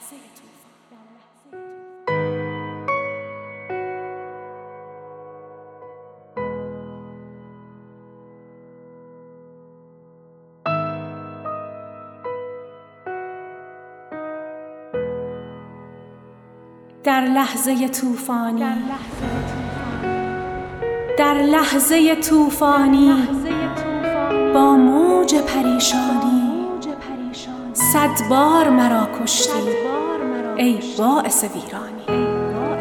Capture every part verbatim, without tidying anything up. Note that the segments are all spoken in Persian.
در لحظه طوفانی، در لحظه طوفانی با موج پریشانی صد بار مرا کشتی ای باعث ویرانی.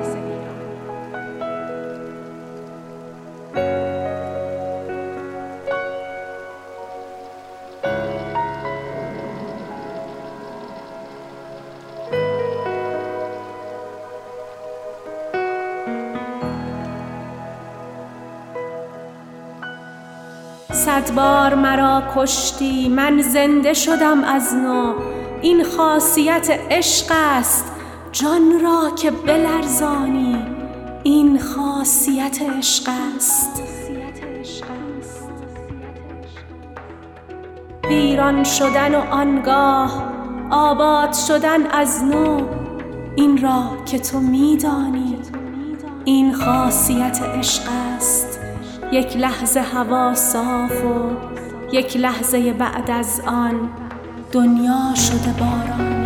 صد بار مرا کشتی، من زنده شدم از نو. این خاصیت عشق است جان را که بلرزانی. این خاصیت عشق است. ویران شدن و آنگاه آباد شدن از نو، این را که تو میدانی. این خاصیت عشق است. یک لحظه هوا صاف و یک لحظه بعد از آن دنیا شده بارانی.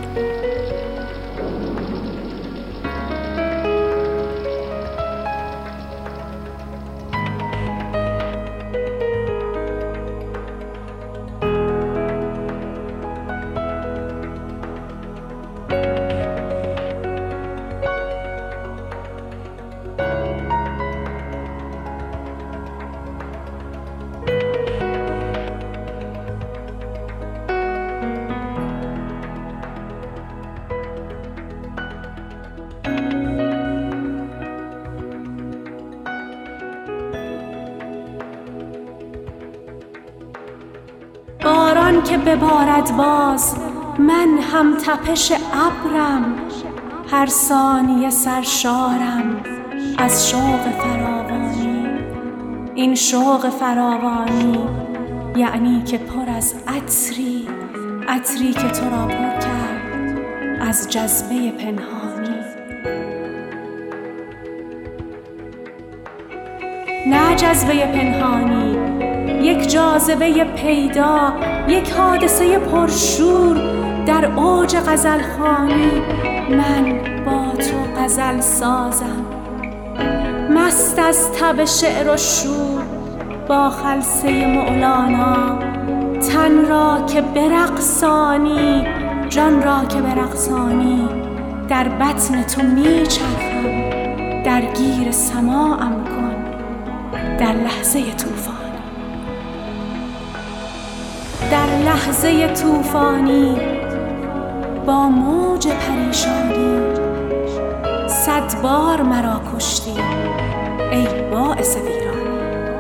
باران که ببارد باز، من هم تپش ابرم. هر ثانیه سرشارم از شوق فراوانی. این شوق فراوانی یعنی که پر از عطری، عطری که تو را پر کرد از جذبه پنهانی. نه جذبه پنهانی، یک جاذبه پیدا، یک حادثه پرشور در اوج غزلخوانی. من با تو غزل سازم، مست از تب شعر و شور با خلسه مولانا. تن را که برقصانی، جان را که برقصانی، در بطن تو میچرخم، درگیر سماعم کن در لحظه طوفان. در لحظه طوفانی با موج پریشانی صد بار مرا کشتی ای باعث ویرانی.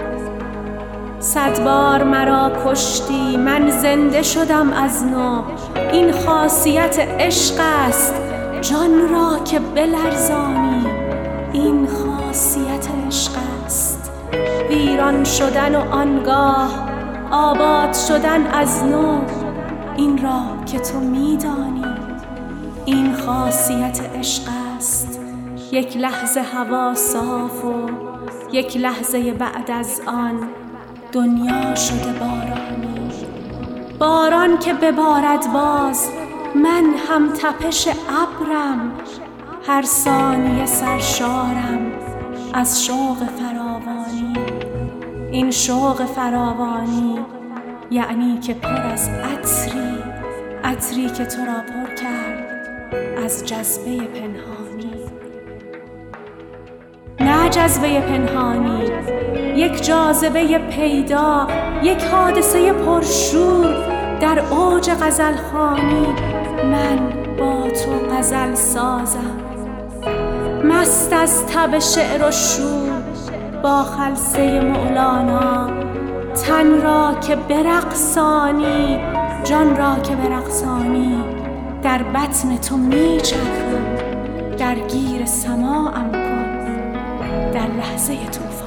صد بار مرا کشتی، من زنده شدم از نو. این خاصیت عشق است جان را که بلرزانی. این خاصیت عشق است. ویران شدن و آنگاه آباد شدن از نو، این را که تو میدانی. این خاصیت عشق است. یک لحظه هوا صاف و یک لحظه بعد از آن دنیا شده بارانی. باران که ببارد باز، من هم تپش ابرم. هر ثانیه سرشارم از شوق فراوانی. این شوق فراوانی یعنی که پر از عطری، عطری که تو را پر کرد از جذبه پنهانی. نه جذبه پنهانی، یک جاذبه پیدا، یک حادثه پرشور در اوج غزلخوانی. من با تو غزل سازم، مست از تب شعر و شور با خلسه مولانا. تن را که برقصانی، جان را که برقصانی، در بطن تو میچرخم، درگیر سماعم کن در لحظه طوفان.